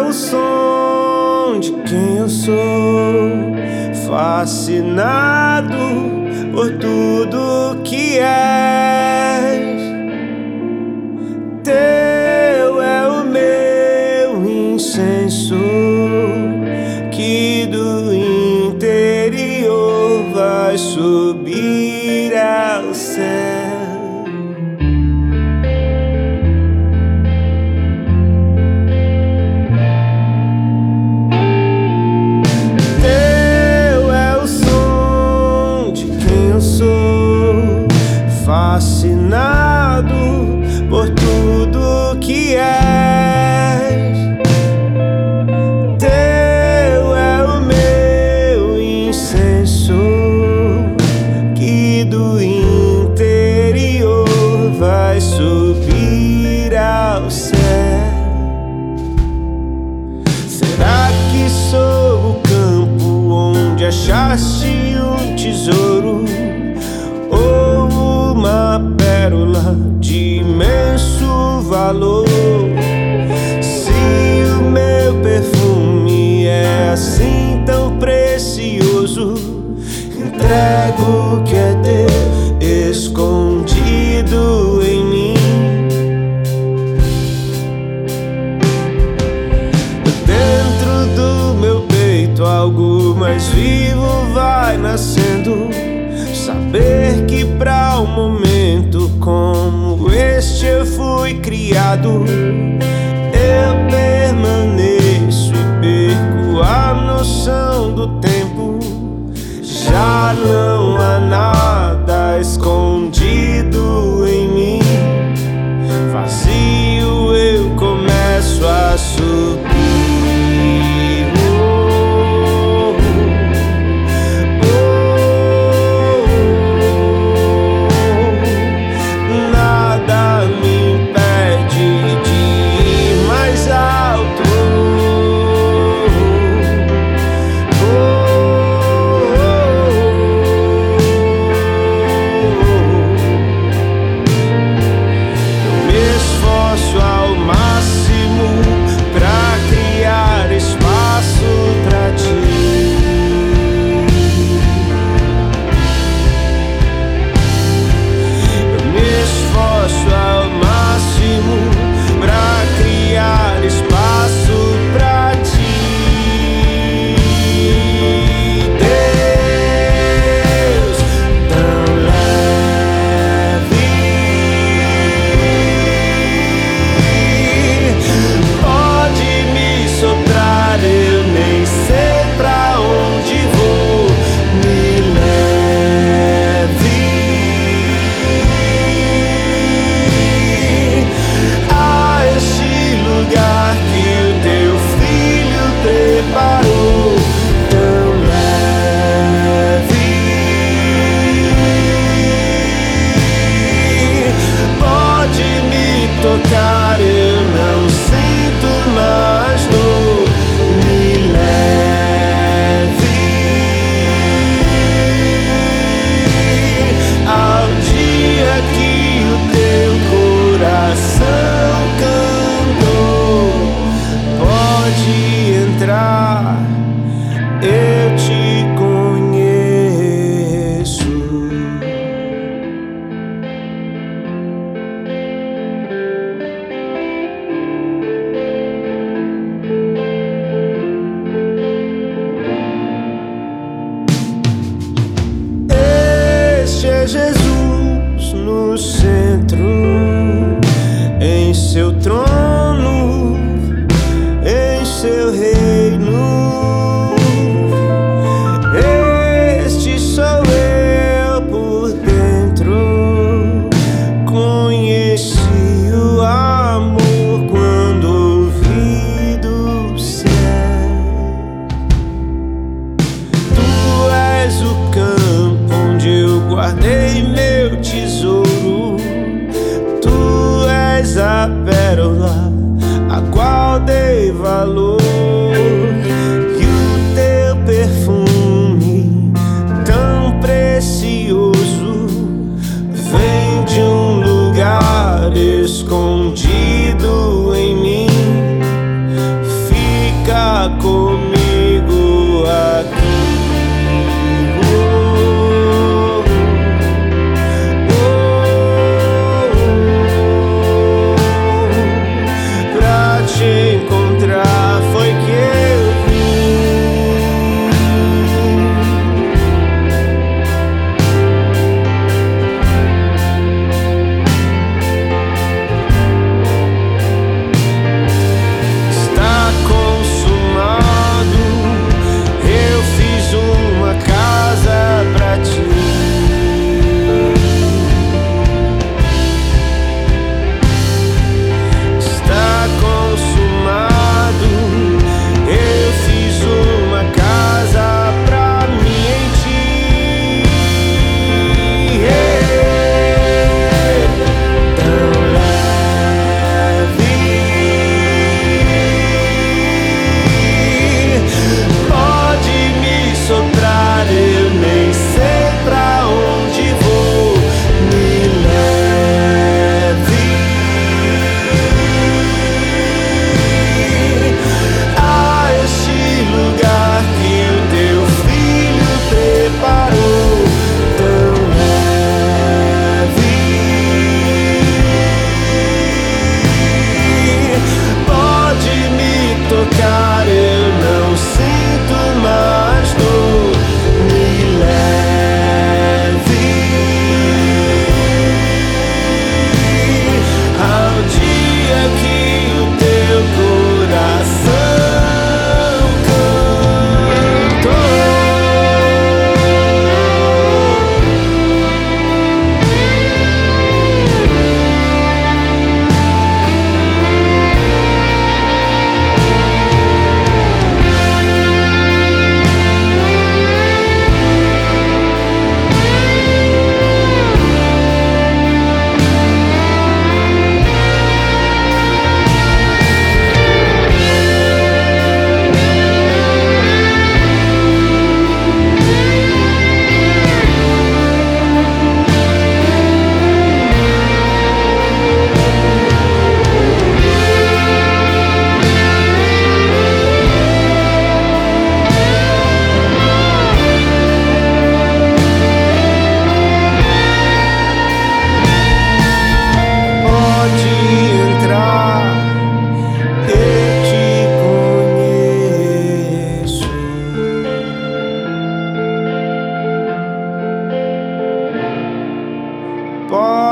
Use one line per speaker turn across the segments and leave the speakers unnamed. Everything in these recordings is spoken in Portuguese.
o som de quem eu sou, fascinado por tudo que és. Teu é o meu incenso, que do interior vai subir ao céu. Fascinado por tudo que és. Teu é o meu incenso, que do interior vai subir ao céu. Será que sou o campo onde achaste um tesouro, uma pérola de imenso valor? Se o meu perfume é assim tão precioso, entrego o que é teu escondido em mim. Dentro do meu peito algo mais vivo vai nascendo. Saber que pra um momento como este eu fui criado, eu permaneço e perco a noção do tempo. Já não há nada escondido em mim. Vazio eu começo a subir. Me impede de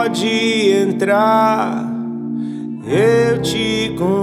pode entrar, eu te convido.